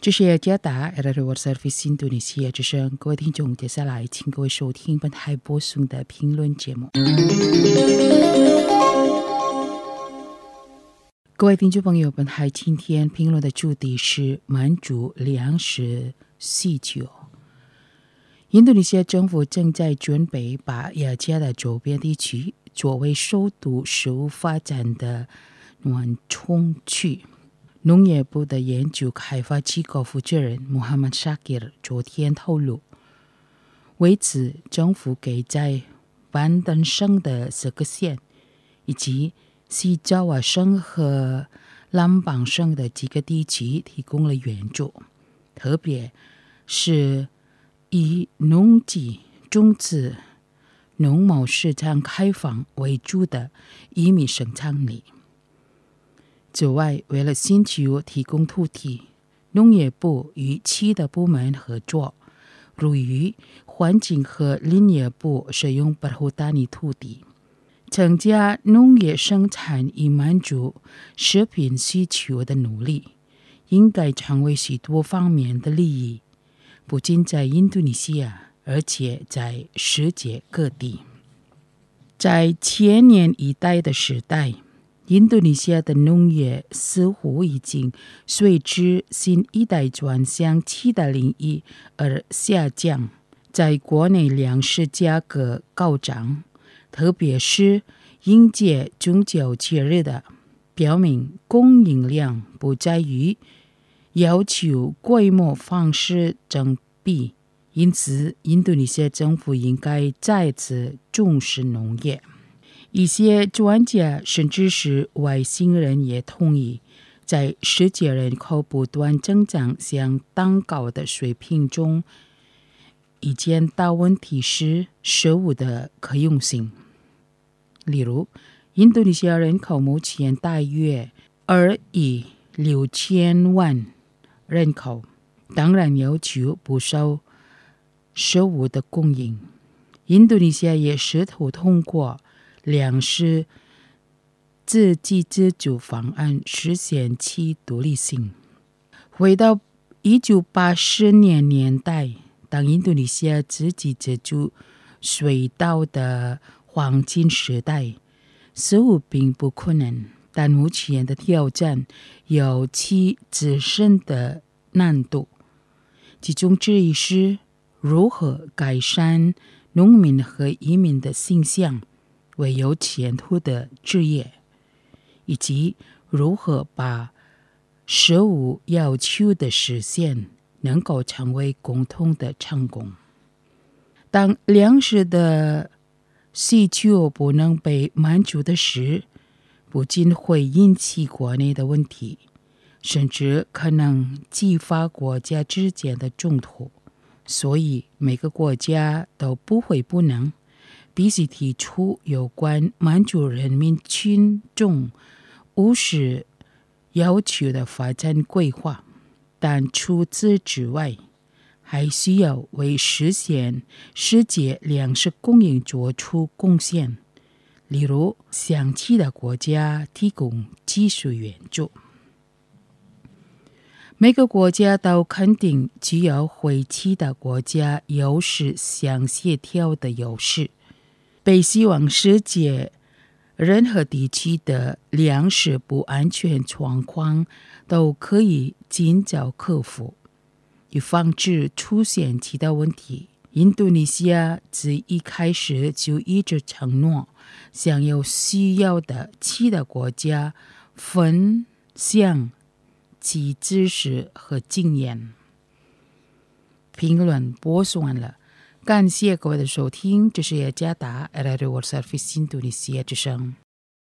这是雅加达 World Service 印度尼西亚之声，各位听众，接下来请各位收听本台播送的评论节目。各位听众朋友，本台今天评论的主题是民主粮食需求。印度尼西亚政府正在准备把雅加达周边地区作为首都食物发展的缓冲区。农业部的研究开发机构负责人穆罕默沙吉尔昨天透露，为此政府给在班登省的4个县以及西爪哇省和兰邦省的几个地区提供了援助，特别是以农机、种子、农贸市场开放为主的移民生产力。此外，为了寻求提供土地，农业部与其他部门合作，如与环境和林业部使用保护单一土地，增加农业生产以满足食品需求的努力，应该成为许多方面的利益，不仅在印度尼西亚，而且在世界各地。在千年一代的时代，印度尼西亚的农业似乎已经随之新一代转向其他领域而下降。在国内粮食价格高涨，特别是迎接中秋节日的，表明供应量不在于要求规模方式增比，因此印度尼西亚政府应该再次重视农业。一些专家甚至是外星人也同意，在世界人口不断增长向蛋糕的水平中，一件大问题是食物的可用性。例如，印度尼西亚人口目前大约2亿6千万人口，当然要求不少食物的供应。印度尼西亚也试图通过粮食自给自足方案实现其独立性。回到1980年代，当印度尼西亚自给自足水稻的黄金时代，似乎并不困难，但目前的挑战有其自身的难度，其中之一是如何改善农民和移民的形象为有前途的职业，以及如何把食物要求的实现能够成为共同的成功。当粮食的需求不能被满足的时，不仅会引起国内的问题，甚至可能激发国家之间的冲突。所以每个国家都不会不能必须提出有关满足人民群众务实要求的发展规划，但除此之外，还需要为实现世界粮食供应做出贡献，例如向其他国家提供技术援助。每个国家都肯定具有会其他国家优势相协调的优势，被希望世界任何地区的粮食不安全状况都可以尽早克服，以防止出现其他问题。印度尼西亚自一开始就一直承诺向有需要的其他国家分享其知识和经验。评论播送完了，感谢各位的收听，这是雅加达 World Service 印度尼西亚之声。